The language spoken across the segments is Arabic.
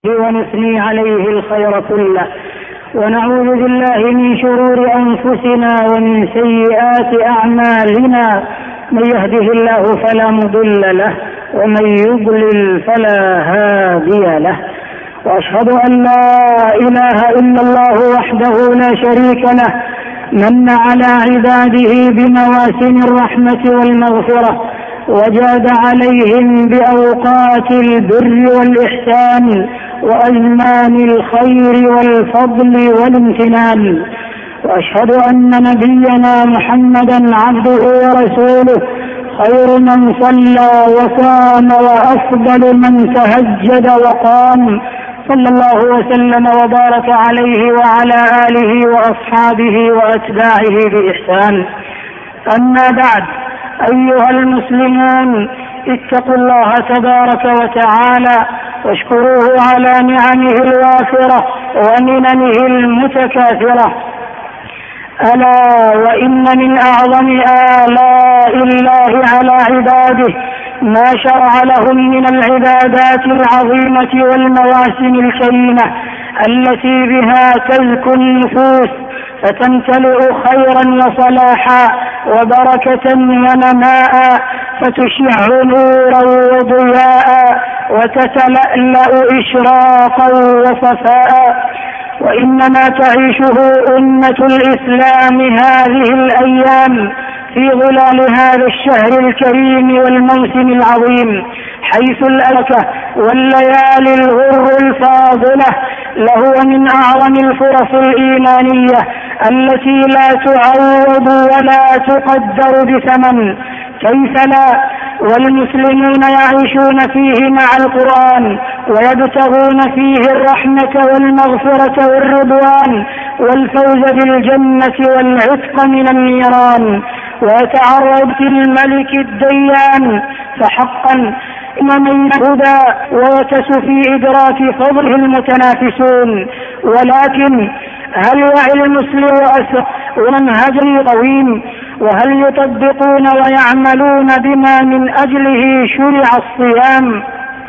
ونثني عليه الخير كله، ونعوذ بالله من شرور أنفسنا ومن سيئات أعمالنا، من يهده الله فلا مضل له ومن يضلل فلا هادي له، وأشهد أن لا إله إلا الله وحده لا شريك له، من على عباده بمواسم الرحمة والمغفرة، وجاد عليهم بأوقات البر والإحسان وأزمان الخير والفضل والامتنان، وأشهد أن نبينا محمدا عبده ورسوله، خير من صلى وصام وأفضل من تهجد وقام، صلى الله وسلم وبارك عليه وعلى آله وأصحابه وأتباعه بإحسان. أما بعد، أيها المسلمون، اتقوا الله تبارك وتعالى واشكروه على نعمه الوافرة ومننه المتكاثرة. ألا وإن من أعظم آلاء الله على عباده ما شرع لهم من العبادات العظيمة والمواسم الكريمة التي بها تزكو النفوس فتمتلئ خيرا وصلاحا وبركة ونماء، فتشع نورا وضياء وتتلألأ إشراقا وصفاء. وإنما تعيشه أمة الإسلام هذه الأيام في ظلال هذا الشهر الكريم والموسم العظيم، حيث الألكة والليالي الغر الفاضلة لهو من أعظم الفرص الإيمانية التي لا تعوض ولا تقدر بثمن. كيف لا والمسلمون يعيشون فيه مع القرآن ويبتغون فيه الرحمة والمغفرة والرضوان والفوز بالجنة والعتق من النيران، ويتعرض في الملك الديان، فحقا من الهدى ويتس في إدراك فضله المتنافسون. ولكن هل يعي المسلم ومنهجه قويم؟ وهل يطبقون ويعملون بما من أجله شرع الصيام؟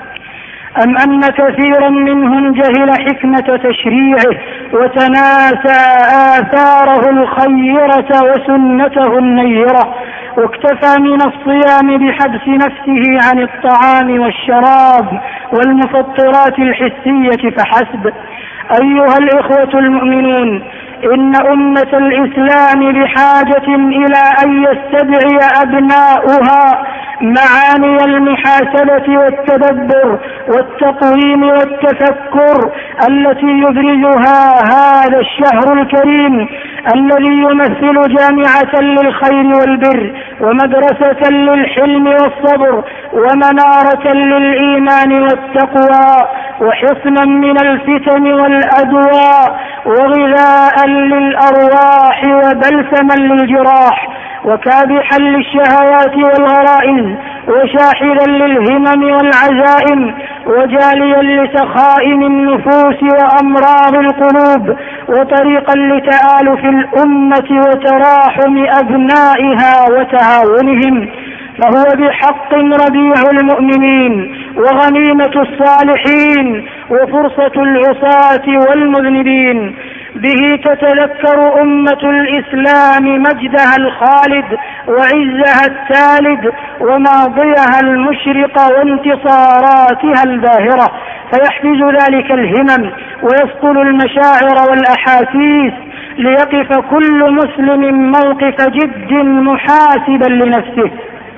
أم أن كثيرا منهم جهل حكمة تشريعه وتناسى آثاره الخيرة وسنته النيرة، واكتفى من الصيام بحبس نفسه عن الطعام والشراب والمفطرات الحسية فحسب؟ أيها الإخوة المؤمنون، إن أمة الإسلام بحاجة إلى أن يستدعي أبناؤها معاني المحاسبة والتدبر والتقويم والتفكر التي يبرزها هذا الشهر الكريم الذي يمثل جامعة للخير والبر ومدرسة للحلم والصبر ومنارة للإيمان والتقوى وحصنا من الفتن والأدواء وغذاء للأرواح وبلسما للجراح وكابحا للشهوات والغرائز وشاحذا للهمم والعزائم وجاليا لسخائم النفوس وأمراض القلوب وطريقا لتآلف الأمة وتراحم أبنائها وتعاونهم، فهو بحق ربيع المؤمنين وغنيمة الصالحين وفرصة العصاة والمذنبين. به تتذكر أمة الإسلام مجدها الخالد وعزها الثالد وماضيها المشرق وانتصاراتها الباهرة، فيحفز ذلك الهمم ويسطل المشاعر والأحاسيس، ليقف كل مسلم موقف جد محاسبا لنفسه.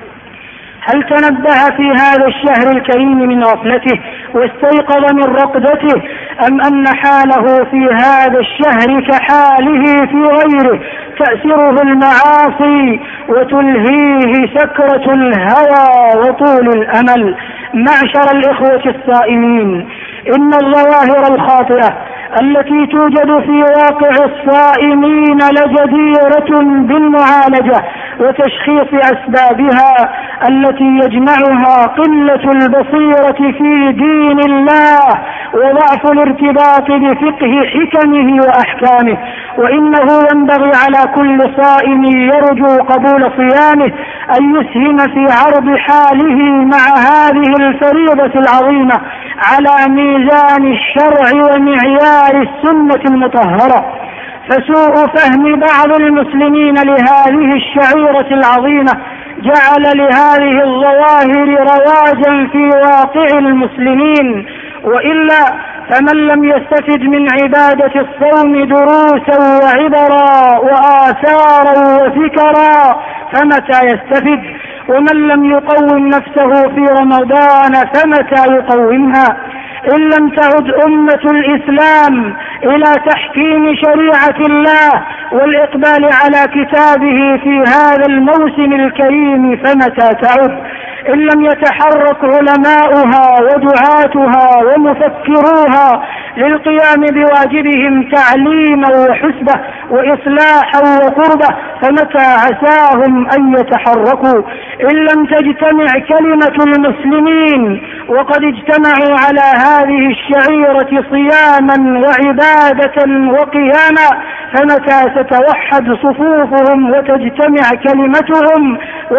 هل تنبه في هذا الشهر الكريم من غفلته واستيقظ من رقدته، أم أن حاله في هذا الشهر كحاله في غيره تأسره المعاصي وتلهيه سكرة الهوى وطول الأمل؟ معشر الإخوة الصائمين، إن الظواهر الخاطئة التي توجد في واقع الصائمين لجديرة بالمعالجة وتشخيص أسبابها التي يجمعها قلة البصيرة في دين الله وضعف الارتباط بفقه حكمه وأحكامه. وإنه ينبغي على كل صائم يرجو قبول صيامه أن يسهم في عرض حاله مع هذه الفريضة العظيمة على ميزان الشرع ومعيار السنة المطهرة. فسوء فهم بعض المسلمين لهذه الشعيرة العظيمة جعل لهذه الظواهر رواجا في واقع المسلمين، وإلا فمن لم يستفد من عبادة الصوم دروسا وعبرا وآثارا وفكرا فمتى يستفد؟ ومن لم يقوم نفسه في رمضان فمتى يقومها؟ إن لم تعد أمة الإسلام إلى تحكيم شريعة الله والإقبال على كتابه في هذا الموسم الكريم فمتى تعد؟ إن لم يتحرك علماؤها ودعاتها ومفكروها للقيام بواجبهم تعليما وحسبة وإصلاحا وقربة فمتى عساهم أن يتحركوا؟ إن لم تجتمع كلمة المسلمين وقد اجتمعوا على هذه الشعيرة صياما وعبادة وقياما فمتى تتوحد صفوفهم وتجتمع كلمتهم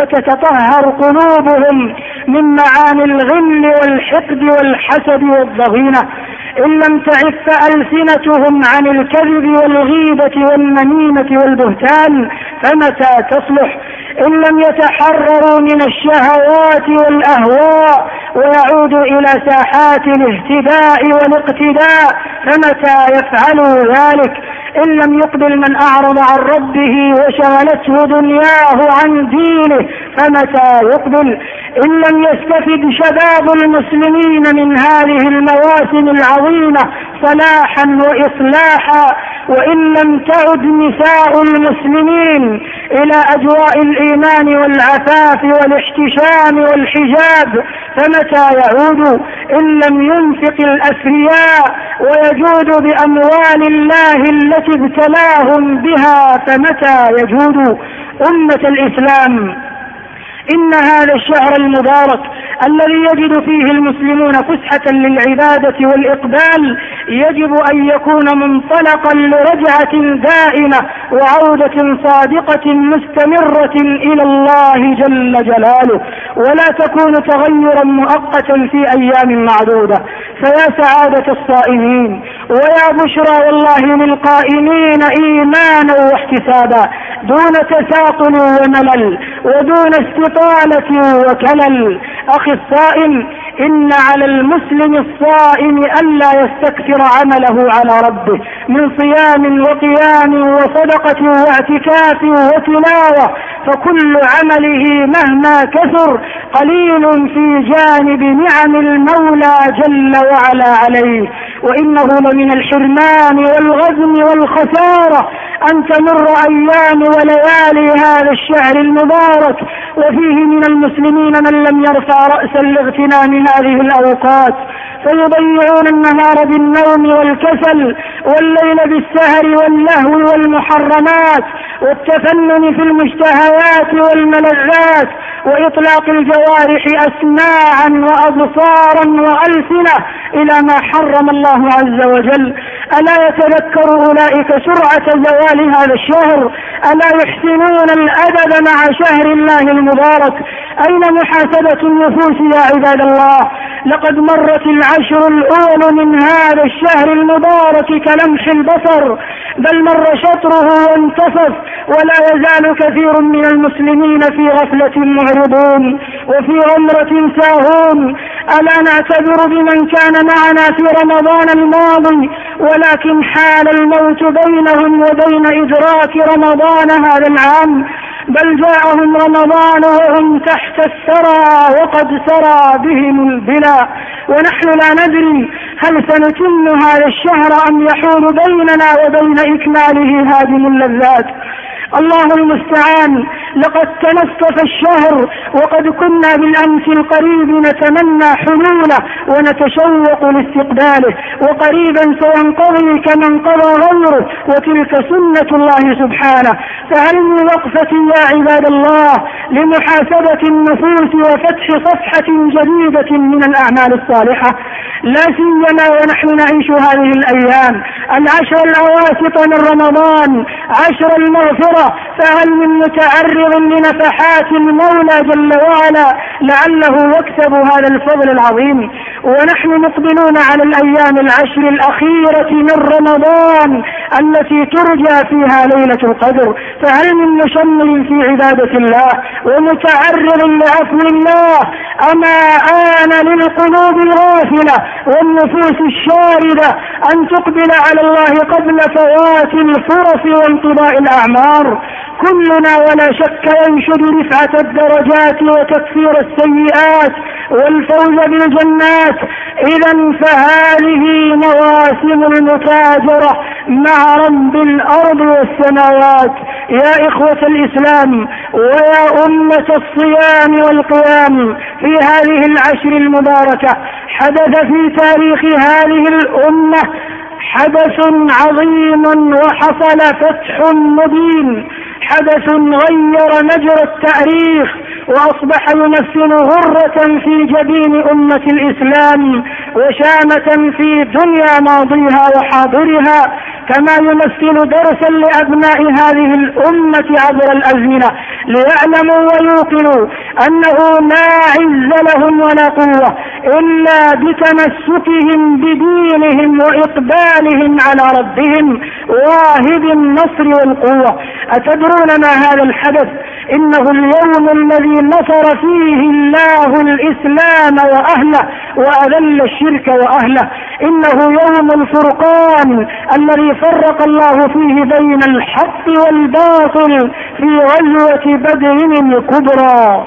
وتتطهر قلوبهم من معاني الغل والحقد والحسد والضغينة؟ إن لم تعف ألسنتهم عن الكذب والغيبة والنميمة والبهتان فمتى تصلح؟ إن لم يتحرروا من الشهوات والأهواء ويعودوا إلى ساحات الاهتداء والاقتداء فمتى يفعلوا ذلك؟ إن لم يقبل من أعرض عن ربه وشغلته دنياه عن دينه فمتى يقبل؟ إن لم يستفد شباب المسلمين من هذه المواسم العظيمة صلاحا وإصلاحا، وإن لم تعد نساء المسلمين إلى أجواء الإيمان والعفاف والاحتشام والحجاب فمتى يعود؟ إن لم ينفق الأثرياء ويجود بأموال الله التي ابتلاهم بها فمتى يجود؟ أمة الإسلام، إن هذا الشهر المبارك الذي يجد فيه المسلمون فسحة للعبادة والإقبال يجب أن يكون منطلقا لرجعة دائمة وعودة صادقة مستمرة إلى الله جل جلاله، ولا تكون تغيرا مؤقتا في أيام معدودة. فيا سعادة الصائمين ويا بشرى والله للقائمين إيمانا واحتسابا دون تثاقل وملل ودون استطالة وكلل. أخي الصائم، إن على المسلم الصائم ألا يستكثر عمله على ربه من صيام وقيام وصدقة واعتكاف وتلاوة، فكل عمله مهما كثر قليل في جانب نعم المولى جل وعلا عليه، وإنه لمن الحرمان والغزم والخسارة أن تمر أيام وليالي هذا الشهر المبارك وفيه من المسلمين من لم يرفع رأسا لاغتنام هذه الأوقات، فيضيعون النهار بالنوم والكسل والليل بالسهر واللهو والمحرمات والتفنن في المشتهيات والملذات وإطلاق الجوارح أسماعا وأبصارا وألسنة إلى ما حرم الله عز وجل. ألا يتذكر أولئك سرعة زوال هذا الشهر؟ ألا يحسنون الأدب مع شهر الله المبارك؟ أين محاسبة النفوس يا عباد الله؟ لقد مرت العشر الأول من هذا الشهر المبارك كلمح البصر، بل مر شطره وانتصف، ولا يزال كثير من المسلمين في غفلة معرضون وفي عمرة ساهون. ألا نعتذر بمن كان معنا في رمضان الماضي ولكن حال الموت بينهم وبين إدراك رمضان هذا العام، بل جاءهم رمضان وهم تحت الثرى وقد سرى بهم البلا، ونحن لا ندري هل سنتم هذا الشهر أم يحول بيننا وبين إكماله هادم اللذات. الله المستعان. لقد تنصف الشهر وقد كنا بالأمس القريب نتمنى حلوله ونتشوق لاستقباله، وقريبا سينقضي كما انقضى غيره، وتلك سنة الله سبحانه. فهل من وقفة يا عباد الله لمحاسبة النفوس وفتح صفحة جديدة من الأعمال الصالحة؟ لا سيما ونحن نعيش هذه الأيام العشر الأواسط من رمضان، عشر المغفرة، فهل من متعرض لنفحات المولى جل وعلا لعله يكسب هذا الفضل العظيم؟ ونحن مقبلون على الأيام العشر الأخيرة من رمضان التي ترجى فيها ليلة القدر، فهل من مشمل في عبادة الله ومتعرض لعفو الله؟ أما آن للقلوب الغافلة والنفوس الشاردة أن تقبل على الله قبل فوات الفرص وانقضاء الأعمار. كلنا ولا شك ينشد رفعة الدرجات وتكفير السيئات والفوز بالجنات. إذن فهذه مواسم المتاجرة مع رب الأرض والسماوات. يا إخوة الإسلام ويا أمة الصيام والقيام، في هذه العشر المباركة حدث في تاريخ هذه الأمة حدث عظيم وحصل فتح مبين، حدث غير مجرى التاريخ وأصبح يمثل غرة في جبين أمة الإسلام وشامة في دنيا ماضيها وحاضرها، كما يمثل درسا لأبناء هذه الأمة عبر الأزمنة ليعلموا ويوقنوا أنه لا عز لهم ولا قوة إلا بتمسكهم بدينهم وإقبالهم على ربهم واهب النصر والقوة. أتدرون ما هذا الحدث؟ إنه اليوم الذي نصر فيه الله الإسلام وأهله وأذل الشرك وأهله. إنه يوم الفرقان الذي فرق الله فيه بين الحق والباطل في غزوة بدر الكبرى،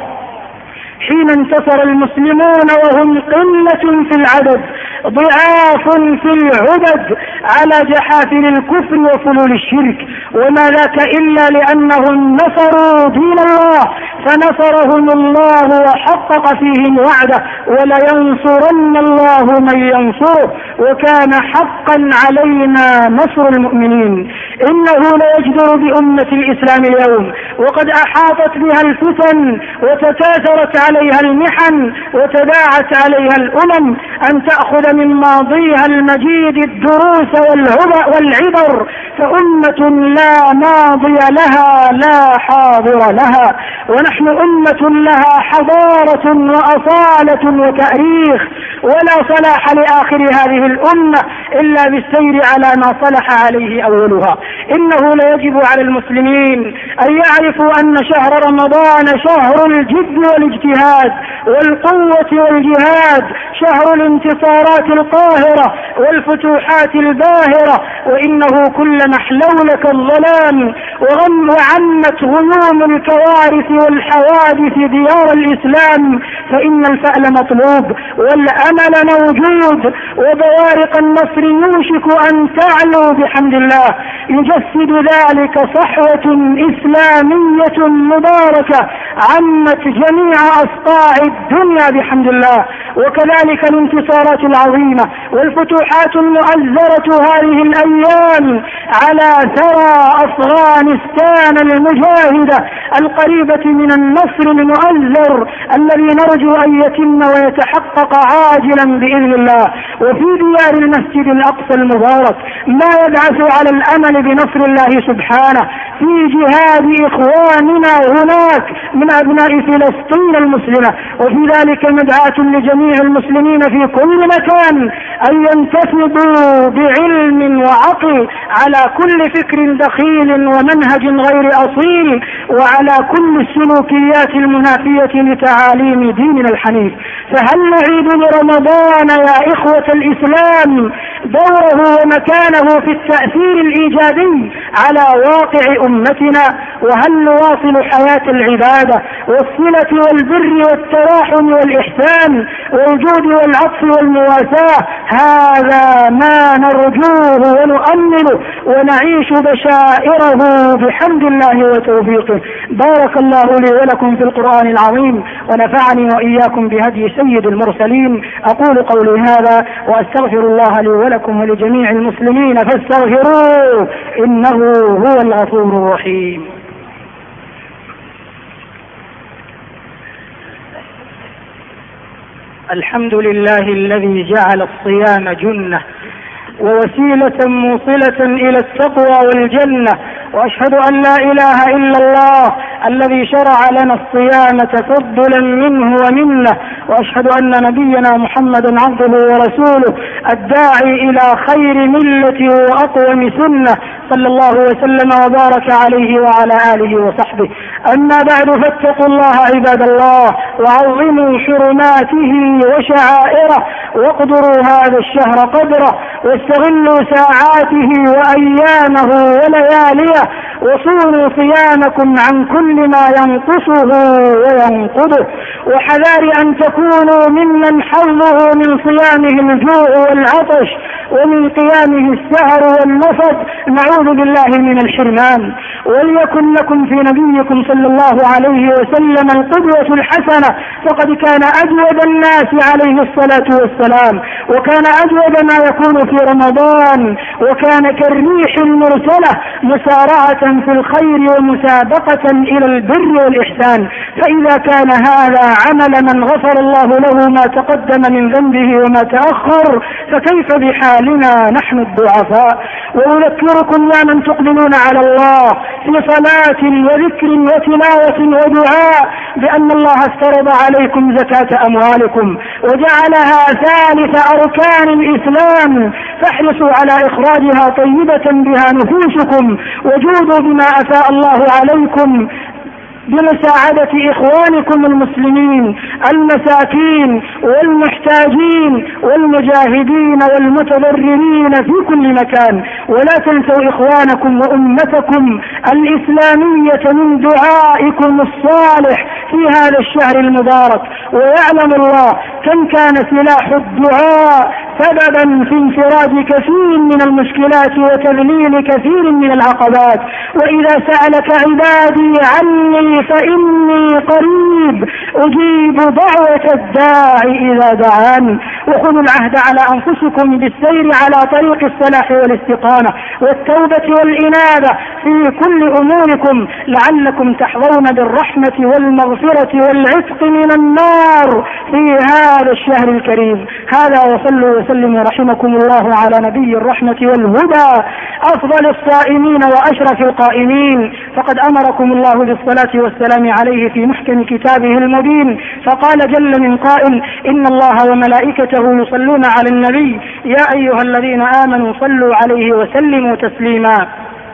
حين انتصر المسلمون وهم قلة في العدد ضعاف في العدد على جحافل الكفر وفلول الشرك، وما ذاك إلا لأنهم نصروا دين الله فنصرهم الله وحقق فيهم وعده ولينصرن الله من ينصره وكان حقا علينا نصر المؤمنين. إنه ليجدر بأمة الإسلام اليوم وقد أحاطت بها الفتن وتكاثرت عليها المحن وتداعت عليها الأمم أن تأخذ من ماضيها المجيد الدروس والعبر، فأمة لا ماضي لها لا حاضر لها، ونحن أمة لها حضارة وأصالة وتاريخ، ولا صلاح لآخر هذه الأمة إلا بالسير على ما صلح عليه أولها. إنه ليجب على المسلمين أن يعرفوا أن شهر رمضان شهر الجد والاجتهاد والقوة والجهاد، شهر الانتصارات القاهرة والفتوحات الباهرة، وإنه كلما احلولك الظلام وعمت غيوم الكوارث والحوادث ديار الإسلام فإن الفأل مطلوب والأمل موجود وبوارق النصر يوشك أن تعلو بحمد الله. يجسد ذلك صحوة إسلامية مباركة عمت جميع أصقاع الدنيا بحمد الله، وكذلك الانتصارات العظيمة والفتوحات المؤزرة هذه الأيام على ثرى أفغانستان المجاهدة القريبة من النصر المؤزر الذي نرجو أن يتم ويتحقق عاجلا بإذن الله. وفي ديار المسجد الأقصى المبارك ما يبعث على الأمل بنصر الله سبحانه في جهاد إخواننا هناك من أبناء فلسطين المسلمة، وفي ذلك مدعاة لجميع المسلمين في كل مكان أن ينتفضوا بعلم وعقل على كل فكر دخيل ومنهج غير أصيل وعلى كل السلوكيات المنافية لتعاليم ديننا الحنيف. فهل نعيد لرمضان يا إخوة الإسلام دوره ومكانه في التأثير الإيجابي على واقع أمتنا؟ وهل نواصل حياة العبادة والصلة والبر والتراحم والإحسان والجود والعطف والمواساة؟ هذا ما نرجوه ونؤمله ونعيش بشائره بحمد الله وتوفيقه. بارك الله لي ولكم في القرآن العظيم ونفعني وإياكم بهدي سيد المرسلين. أقول قولي هذا وأستغفر الله لي ولكم ولجميع المسلمين فاستغفروه إنه هو الغفور الرحيم. الحمد لله الذي جعل الصيام جنة ووسيلة موصلة إلى التقوى والجنة، وأشهد أن لا إله إلا الله الذي شرع لنا الصيام تفضلا منه ومنه، وأشهد أن نبينا محمدا عبده ورسوله الداعي إلى خير ملة وأقوم سنة، صلى الله وسلم وبارك عليه وعلى آله وصحبه. أما بعد، فاتقوا الله عباد الله، وعظموا حرماته وشعائره، واقدروا هذا الشهر قدره، واستغلوا ساعاته وأيامه ولياليه، وصونوا صيامكم عن كل ما ينقصه وينقضه، وحذار أن تكونوا ممن حظه من صيامه الجوع والعطش، ومن قيامه السهر والنفد، نعوذ بالله من الحرمان. وليكن لكم في نبيكم صلى الله عليه وسلم القدوة الحسنة، فقد كان أجود الناس عليه الصلاة والسلام، وكان أجود ما يكون في رمضان، وكان كالريح المرسلة مسارعة في الخير ومسابقة إلى البر والإحسان. فإذا كان هذا عمل من غفر الله له ما تقدم من ذنبه وما تأخر، فكيف بحالنا نحن الضعفاء؟ وأذكركم يا من تقبلون على الله في صلاة وذكر وتلاوة ودعاء بأن الله افترض عليكم زكاة أموالكم وجعلها ثالث أركان الإسلام، فاحرصوا على إخراجها طيبة بها نفوسكم، وجودوا بما أفاء الله عليكم بمساعدة إخوانكم المسلمين المساكين والمحتاجين والمجاهدين والمتضررين في كل مكان. ولا تنسوا إخوانكم وأمتكم الإسلامية من دعائكم الصالح في هذا الشهر المبارك. ويعلم الله كم كان سلاح الدعاء سببا في انفراد كثير من المشكلات وتذليل كثير من العقبات. وإذا سألك عبادي عني فإني قريب أجيب دعوة الداعي إذا دعان. وخذوا العهد على أنفسكم بالسير على طريق الصلاح والاستقامة والتوبة والإنابة في كل أموركم، لعلكم تحظون بالرحمة والمغفرة والعتق من النار في هذا الشهر الكريم. هذا، وصلوا وسلموا رحمكم الله على نبي الرحمة والهدى أفضل الصائمين وأشرف القائمين. فقد أمركم الله بالصلاة والسلام عليه في محكم كتابه المبين، فقال جل من قائل: إن الله وملائكته يصلون على النبي يا أيها الذين آمنوا صلوا عليه وسلموا تسليما.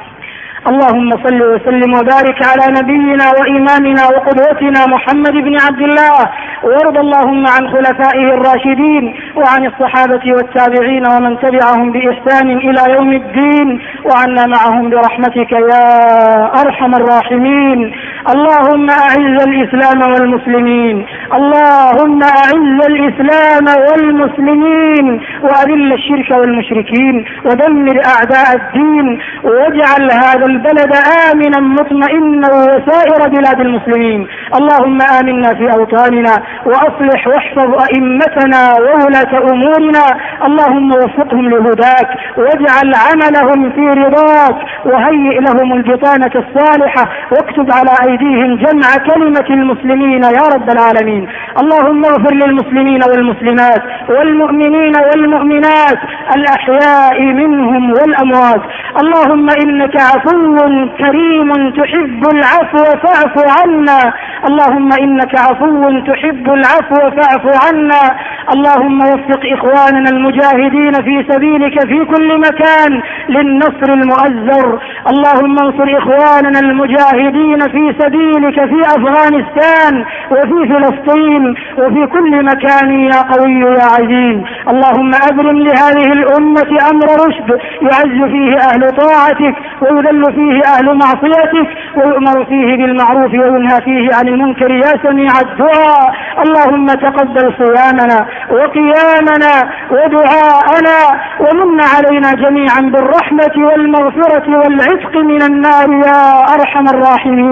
اللهم صل وسلم وبارك على نبينا وإمامنا وقدوتنا محمد بن عبد الله، وارض اللهم عن خلفائه الراشدين وعن الصحابة والتابعين ومن تبعهم بإحسان إلى يوم الدين، وعنا معهم برحمتك يا أرحم الراحمين. اللهم أعز الإسلام والمسلمين، اللهم أعز الإسلام والمسلمين، وأذل الشرك والمشركين، ودمر أعداء الدين، واجعل هذا البلد آمنا مطمئنا وسائر بلاد المسلمين. اللهم آمنا في أوطاننا، وأصلح واحفظ أئمتنا وولاة أمورنا. اللهم وفقهم لهداك، واجعل عملهم في رضاك، وهيئ لهم البطانة الصالحة، واكتب على أيديهم جمع كلمة المسلمين يا رب العالمين. اللهم اغفر للمسلمين والمسلمات والمؤمنين والمؤمنات الأحياء منهم والأموات. اللهم إنك عفو كريم تحب العفو فاعف عنا. اللهم إنك عفو تحب العفو فاعف عنا. اللهم وفق إخواننا المجاهدين في سبيلك في كل مكان للنصر المؤزر. اللهم انصر إخواننا المجاهدين في سبيلك في أفغانستان وفي فلسطين وفي كل مكان يا قوي يا عزيز. اللهم أبرم لهذه الأمة أمر رشد يعز فيه أهل طاعتك ويذل فيه أهل معصيتك، ويؤمر فيه بالمعروف وينهى فيه عن المنكر يا سميع الدعاء. اللهم تقبل صيامنا وقيامنا ودعاءنا، ومن علينا جميعا بالرحمة والمغفرة والعتق من النار يا أرحم الراحمين.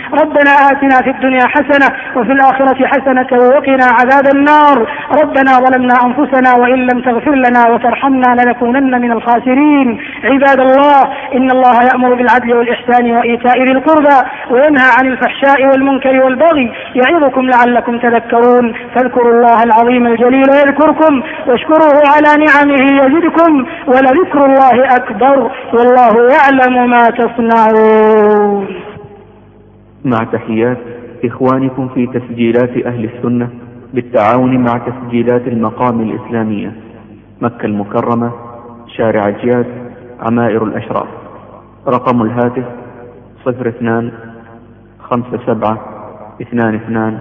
ربنا آتنا في الدنيا حسنة وفي الآخرة حسنة وقنا عذاب النار. ربنا ظلمنا أنفسنا وإن لم تغفر لنا وترحمنا لنكونن من الخاسرين. عباد الله، إن الله يأمر بالعدل والإحسان وإيتاء ذي القربى وينهى عن الفحشاء والمنكر والبغي يعظكم لعلكم تذكرون. فاذكروا الله العظيم الجليل يذكركم واشكروه على نعمه يزدكم ولذكر الله أكبر والله يعلم ما تصنعون. مع تحيات إخوانكم في تسجيلات أهل السنة بالتعاون مع تسجيلات المقام الإسلامية، مكة المكرمة، شارع جياد، عمائر الأشراف. رقم الهاتف 02 57 22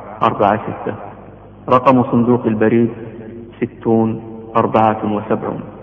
746. رقم صندوق البريد 60 74.